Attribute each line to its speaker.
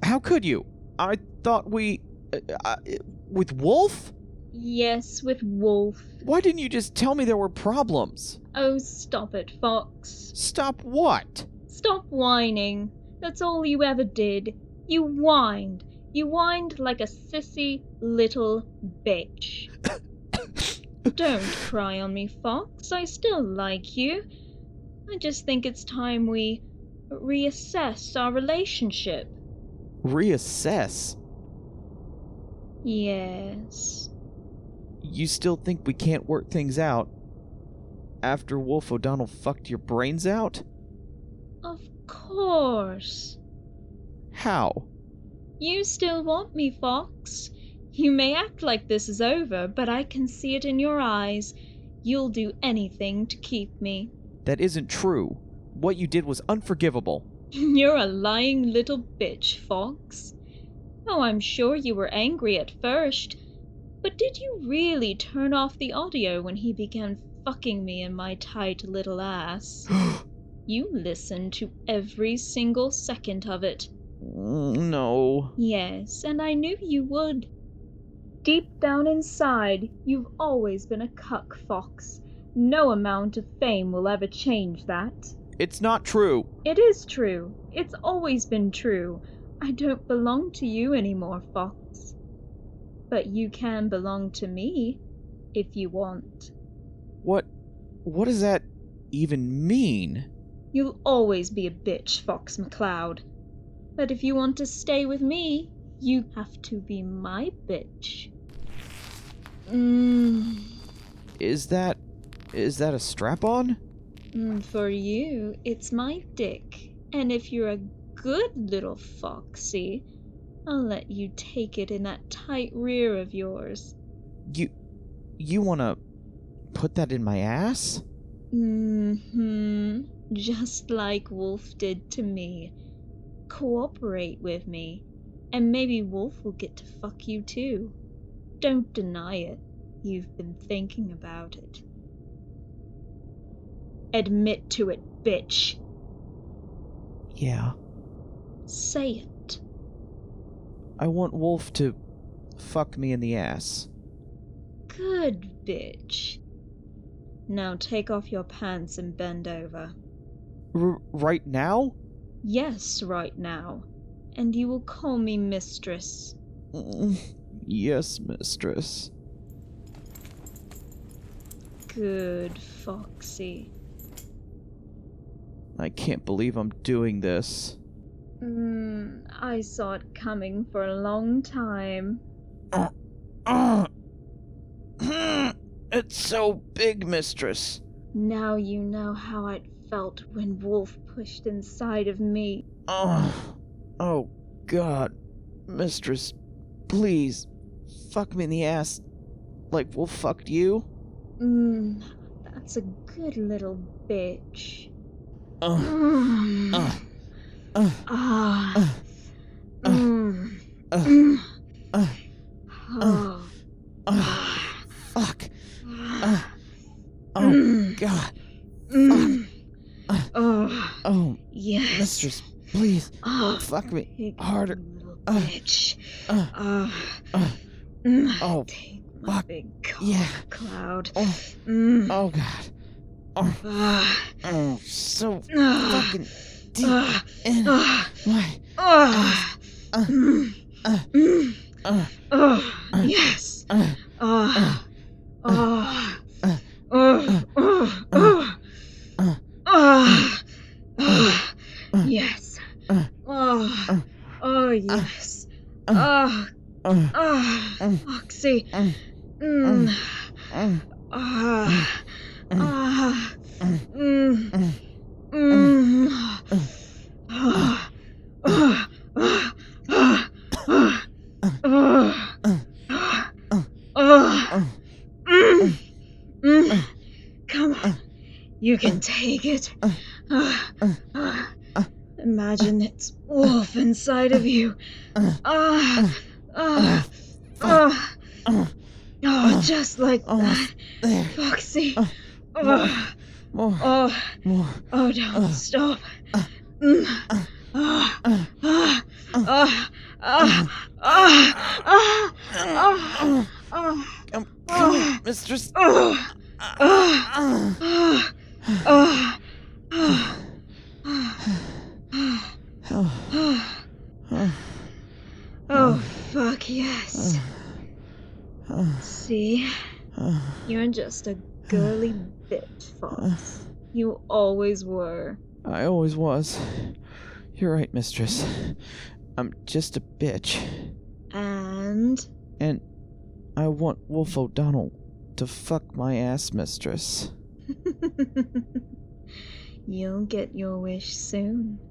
Speaker 1: How could you? I thought we... with Wolf?
Speaker 2: Yes, with Wolf.
Speaker 1: Why didn't you just tell me there were problems?
Speaker 2: Oh, stop it, Fox.
Speaker 1: Stop what?
Speaker 2: Stop whining. That's all you ever did. You whined. You whined like a sissy little bitch. Don't cry on me, Fox. I still like you. I just think it's time we reassess our relationship.
Speaker 1: Reassess?
Speaker 2: Yes.
Speaker 1: You still think we can't work things out after Wolf O'Donnell fucked your brains out?
Speaker 2: Of course.
Speaker 1: How?
Speaker 2: You still want me, Fox. You may act like this is over, but I can see it in your eyes. You'll do anything to keep me.
Speaker 1: That isn't true. What you did was unforgivable.
Speaker 2: You're a lying little bitch, Fox. Oh, I'm sure you were angry at first, but did you really turn off the audio when he began fucking me in my tight little ass? You listened to every single second of it.
Speaker 1: No.
Speaker 2: Yes, and I knew you would. Deep down inside, you've always been a cuck, Fox. No amount of fame will ever change that.
Speaker 1: It's not true.
Speaker 2: It is true. It's always been true. I don't belong to you anymore, Fox. But you can belong to me, if you want.
Speaker 1: What does that even mean?
Speaker 2: You'll always be a bitch, Fox McCloud. But if you want to stay with me, you have to be my bitch.
Speaker 1: Is that a strap-on?
Speaker 2: For you, it's my dick. And if you're a good little foxy, I'll let you take it in that tight rear of yours.
Speaker 1: You wanna put that in my ass?
Speaker 2: Just like Wolf did to me. Cooperate with me, and maybe Wolf will get to fuck you too. Don't deny it. You've been thinking about it. Admit to it, bitch.
Speaker 1: Yeah.
Speaker 2: Say it.
Speaker 1: I want Wolf to fuck me in the ass.
Speaker 2: Good bitch. Now take off your pants and bend over.
Speaker 1: Right now?
Speaker 2: Yes, right now. And you will call me mistress.
Speaker 1: Yes, mistress.
Speaker 2: Good, Foxy.
Speaker 1: I can't believe I'm doing this.
Speaker 2: I saw it coming for a long time.
Speaker 1: It's so big, mistress.
Speaker 2: Now you know how it felt when Wolf pushed inside of me.
Speaker 1: Oh, God. Mistress, please, fuck me in the ass like Wolf fucked you.
Speaker 2: That's a good little bitch.
Speaker 1: Fuck. Oh, God. Oh,
Speaker 2: yes.
Speaker 1: mistress, please, fuck me harder.
Speaker 2: Bitch.
Speaker 1: Oh,
Speaker 2: take my
Speaker 1: fuck.
Speaker 2: big cock,
Speaker 1: Yeah.
Speaker 2: Cloud.
Speaker 1: Oh, God. Oh, so fucking deep in my ass.
Speaker 2: Yes. Yes. Oh, yes. Foxy. Come on. You can take it. Imagine it's Wolf inside of you. Just like that.
Speaker 1: There.
Speaker 2: Foxy.
Speaker 1: More.
Speaker 2: Don't stop.
Speaker 1: I'm coming, mistress.
Speaker 2: Oh, fuck yes. See? You're just a girly bitch, Fox. You always were.
Speaker 1: I always was. You're right, mistress. I'm just a bitch.
Speaker 2: And?
Speaker 1: And I want Wolf O'Donnell to fuck my ass, mistress.
Speaker 2: You'll get your wish soon.